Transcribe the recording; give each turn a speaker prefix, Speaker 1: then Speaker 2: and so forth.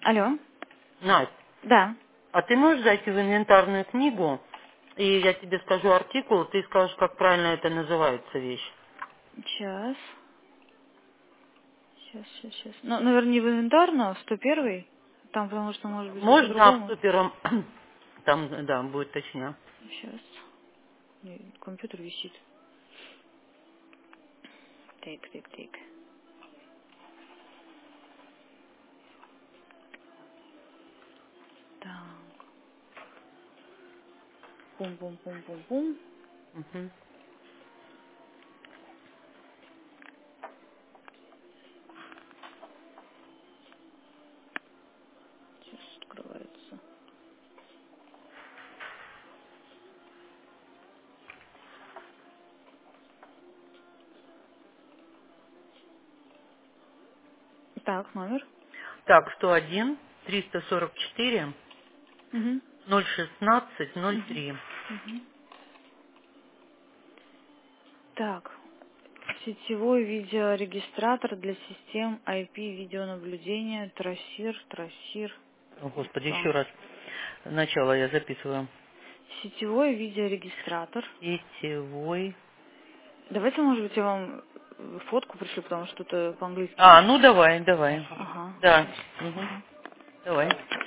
Speaker 1: Алло.
Speaker 2: Надь,
Speaker 1: Да.
Speaker 2: а ты можешь зайти в инвентарную книгу, и я тебе скажу артикул, ты скажешь, как правильно это называется вещь.
Speaker 1: Сейчас. Сейчас. Ну, наверное, не в инвентарную, а в 101-й. Там, потому что, может быть,
Speaker 2: Можешь, да, в
Speaker 1: по-другому.
Speaker 2: супером, там, да, будет точнее.
Speaker 1: Сейчас. Компьютер висит. Так. Так. Пум.
Speaker 2: Мгм.
Speaker 1: Сейчас открывается. Так, номер.
Speaker 2: Так, 101, 344,
Speaker 1: Угу.
Speaker 2: 016,
Speaker 1: Угу.
Speaker 2: 03.
Speaker 1: Угу. Так. Сетевой видеорегистратор для систем IP-видеонаблюдения. Трассир.
Speaker 2: О, Господи,
Speaker 1: Что?
Speaker 2: еще раз. Начало я записываю.
Speaker 1: Сетевой видеорегистратор.
Speaker 2: Сетевой.
Speaker 1: Давайте, может быть, я вам фотку пришлю, потому что тут по-английски
Speaker 2: А,
Speaker 1: есть.
Speaker 2: ну давай.
Speaker 1: Ага.
Speaker 2: Да.
Speaker 1: Сейчас.
Speaker 2: Мгм.
Speaker 1: Ага.
Speaker 2: Давай.